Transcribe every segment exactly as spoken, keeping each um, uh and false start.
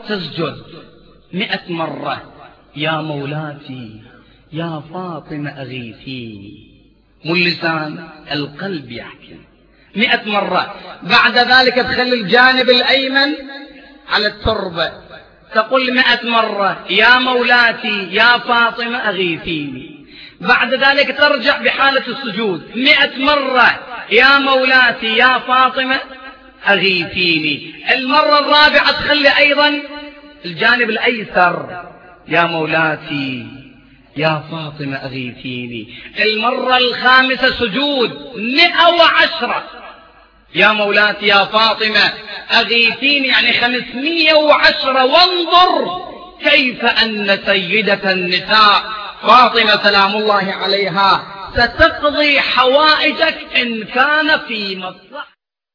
تسجد مئة مرة يا مولاتي يا فاطمة أغيثيني. مو اللسان، القلب يحكي مئة مرة. بعد ذلك تخلي الجانب الأيمن على التربة، تقول مئة مرة يا مولاتي يا فاطمة أغيثيني. بعد ذلك ترجع بحالة السجود مئة مرة يا مولاتي يا فاطمة أغيثيني. المرة الرابعة تخلي أيضا الجانب الأيسر يا مولاتي يا فاطمة أغيثيني. المرة الخامسة سجود مئة وعشرة يا مولاتي يا فاطمة أغيثيني، يعني خمسمئة وعشرة. وانظر كيف أن سيدة النساء فاطمة سلام الله عليها ستقضي حوائجك إن كان في مصلحة.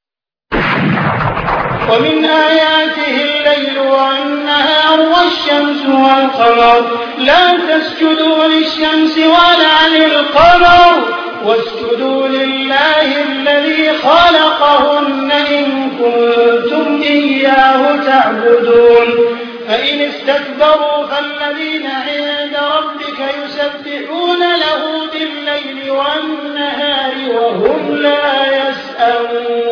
ومن آياته الليل والنهار والشمس والقمر لا تسجدوا للشمس ولا للقمر واسجدوا لله الذي خلقهن إن كنتم إياه تعبدون. فإن استكبروا فالذين عند ربك يسبحون له بالليل والنهار وهم لا يسأمون.